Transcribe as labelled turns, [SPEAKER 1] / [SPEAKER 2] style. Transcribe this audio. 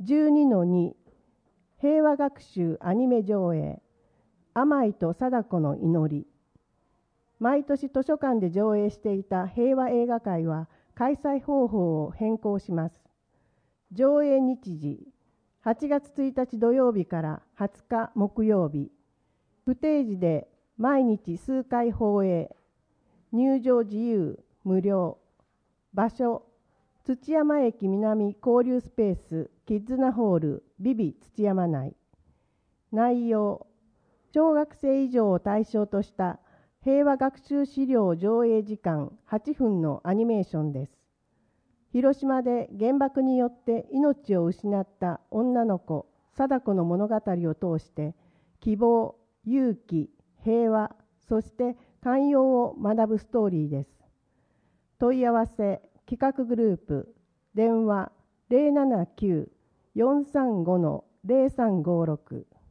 [SPEAKER 1] 12-2平和学習アニメ上映甘いと貞子の祈り。毎年図書館で上映していた平和映画会は開催方法を変更します。上映日時8月1日土曜日から20日木曜日。不定時で毎日数回放映。入場自由無料。場所土山駅南交流スペースキッズナホールビビ土山内。内容小学生以上を対象とした平和学習資料上映時間8分のアニメーションです。広島で原爆によって命を失った女の子貞子の物語を通して希望、勇気、平和、そして寛容を学ぶストーリーです。問い合わせ企画グループ電話 079-435-0356